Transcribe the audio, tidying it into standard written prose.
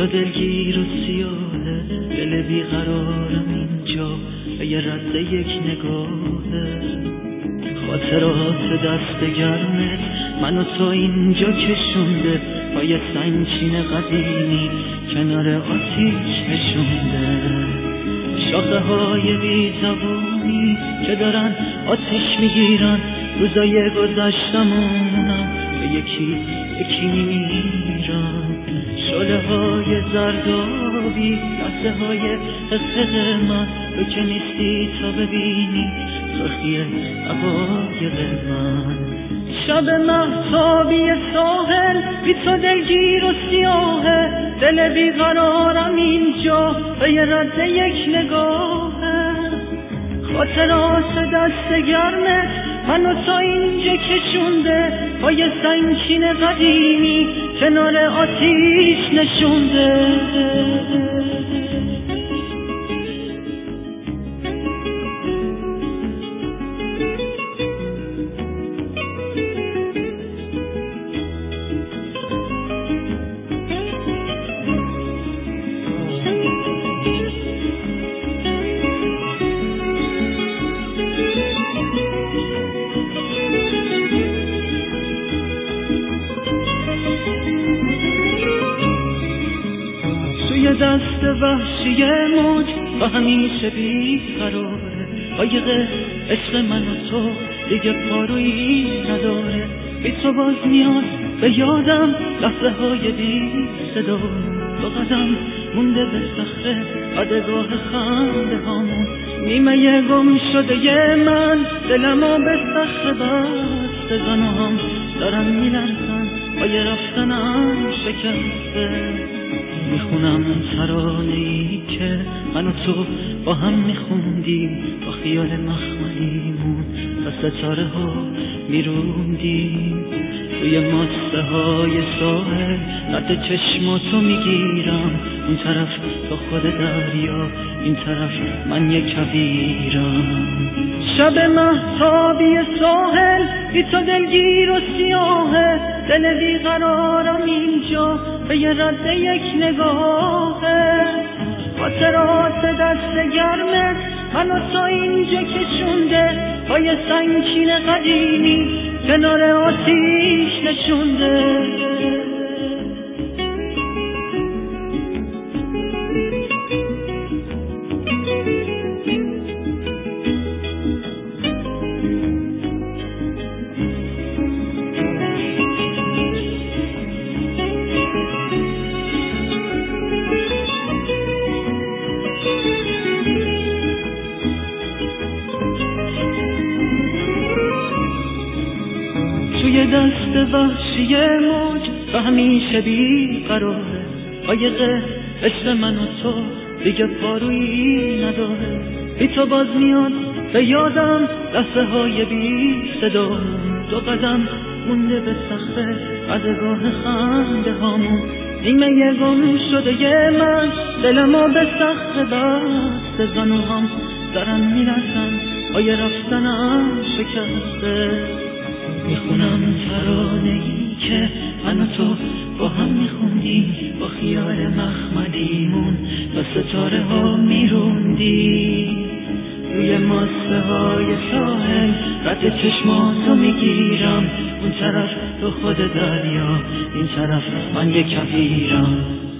تو دلگیر و سیاهه، دل بیقرارم اینجا به یه رد یک نگاهه. خاطرات دست گرمت منو تو اینجا کشونده، پای سنگچین قدیمی کنار آتیش نشونده. شاخه های بی زبونی که دارن آتیش میگیرن، روزای گذشتمونم به یکی یکی میمیرن. شعله های زردابی لحظه های قصه من، تو که نیستی تا ببینی سرخی عقایق من. شب مهتابی ساحل بی تو دلگیر و سیاهه، دل بیقرارم اینجا به یه رد یک نگاهه. خاطرات دست گرمه منو تا اینجا کشونده، پای سنگین قدیمی کنار آتیش نشونده. توی دست وحشی موج و همیشه بیقراره، قایق عشق من و تو دیگه پارویی نداره. بی تو باز میاد به یادم لحظه های بی صدا، دو قدم مونده به صخره قدگاه خنده هامون. نیمه گم شده من دلمو به صخره بسته، زنوام دارن میلرزن پای رفتنم شکسته. میخونم ترانه‌ای که من و تو با هم میخوندیم، با خیال مخملیمون و ستاره ها میروندیم. توی ماسته های ساحل رد چشماتو میگیرم، اون طرف تو خود دریا، این طرف من یک کویرم. شب مهتابی ساحل بی تو دلگیر و سیاهه، دل بیقرارم اینجا به یه رد یک نگاهه. خاطرات دست گرمه منو تا اینجا کشونده، پای سنگین قدیمی کنار آتیش نشونده. توی دست وحشی موج و همیشه بیقراره، قایق عشق من و تو دیگه پارویی نداره. بی تو باز میاد به یادم لحظه های بی صدا، دو قدم مونده به صخره قدگاه خنده هامون. نیمه گم شده من دلمو به صخره بسته، زنوام دارن میلرزن پای رفتنم شکسته. میخونم ترانه‌ای که من و تو با هم میخوندیم، با خیال مخملیمون و ستاره ها میروندیم. روی ماسته های ساحل رد چشماتو میگیرم، اون طرف تو خود دریا، این طرف من یک کویرم.